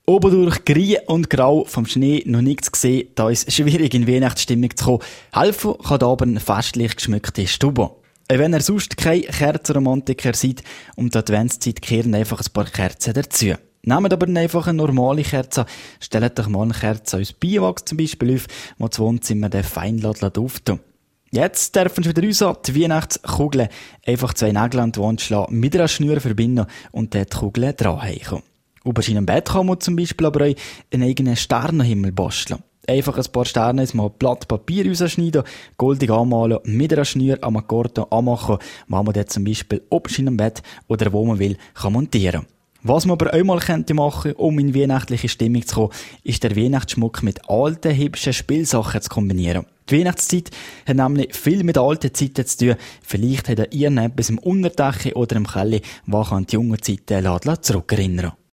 Obendurch grün und grau vom Schnee noch nichts gesehen, da ist es schwierig in Weihnachtsstimmung zu kommen. Helfen kann da aber eine festlich geschmückte Stube. Wenn ihr sonst kein Kerzenromantiker seid, um die Adventszeit kehren einfach ein paar Kerzen dazu. Nehmt aber einfach eine normale Kerze, stellt euch mal eine Kerze aus Bienenwachs zum Beispiel auf, die das Wohnzimmer fein auftun. Jetzt dürfen wir wieder raus, die Weihnachtskugeln einfach 2 Nägel an die Wand schlagen, mit einer Schnur verbinden und dort die Kugeln dranhängen. Über seinem Bett kann man zum Beispiel aber auch einen eigenen Sternenhimmel basteln. Einfach ein paar Sterne ins mal Blatt Papier rausschneiden, goldig anmalen, mit einer Schnur am Akkord anmachen, was man dort zum Beispiel oben seinem Bett oder wo man will, kann montieren. Was man aber auch mal könnte machen, um in weihnachtliche Stimmung zu kommen, ist der Weihnachtsschmuck mit alten, hübschen Spielsachen zu kombinieren. Die Weihnachtszeit hat nämlich viel mit alten Zeiten zu tun. Vielleicht hat ihr etwas im Unterdach oder im Keller, was an die jungen Zeiten zurückerinnern.